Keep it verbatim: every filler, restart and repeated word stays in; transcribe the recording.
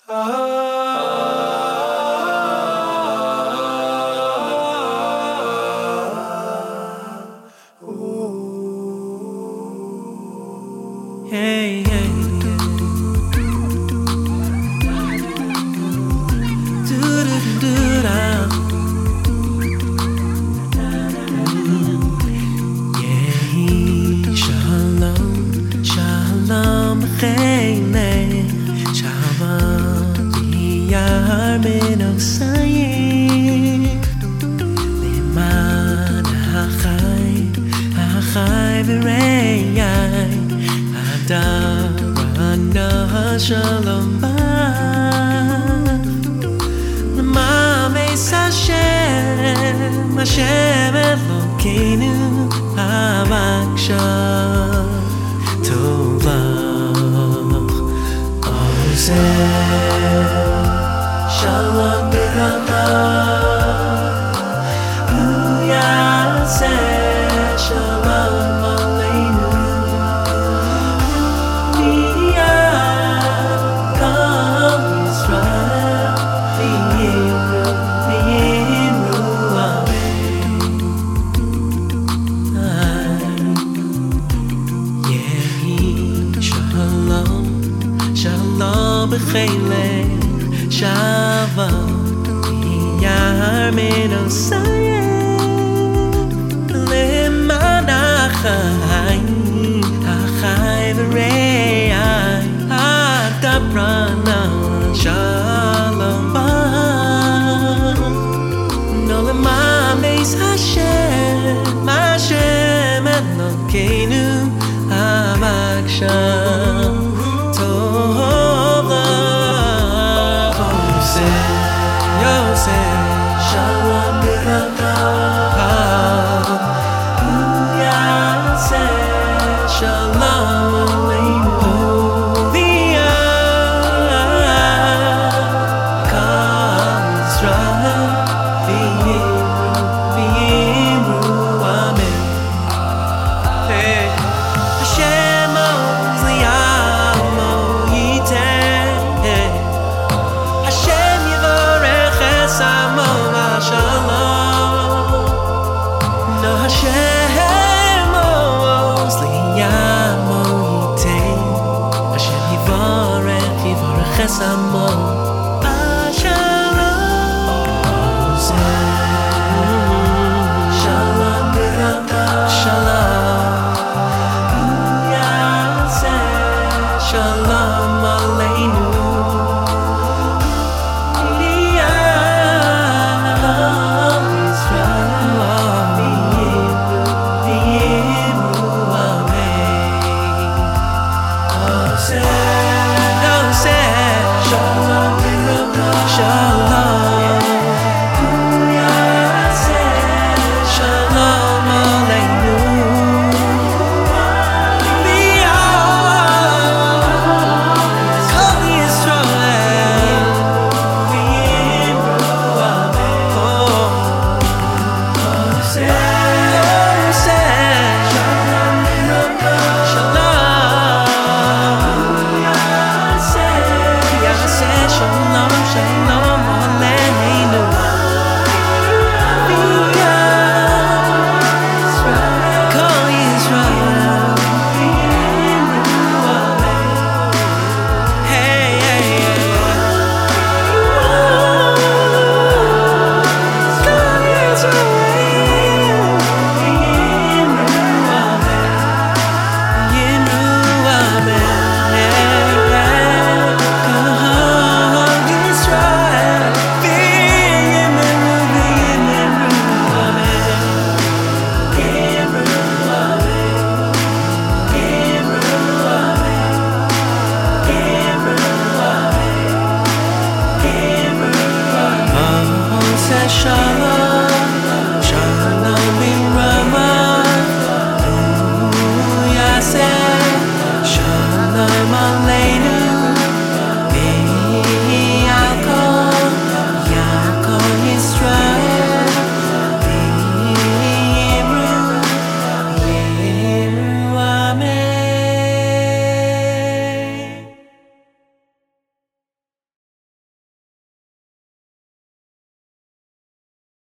Hey, hey, do do do da. Yeah, shalom, shalom, chayne, shalom, diyar min oksayim, leman hachay, hachay v'reyay. Darana shalom bach L'mames Hashem Hashem Elokeinu Havaksha Tov lach Ozeh Shalom b'rama Hu yaseh Shalom b'cheilech shavot yar min osayim leman hachayim hachay v'reyay hadabrana shalom bach no l'mames Hashem Hashem Elokeinu havaksha Shalom b'rama Hu yaseh Shalom aleinu v'yah Kol Yisrael v'yimru amen. Hey, Hashem oz liyamo yiteh Hashem yivorech esamo Shalom, no Hashem oz liyamo yiteh Hashem yivorech yivorech esamo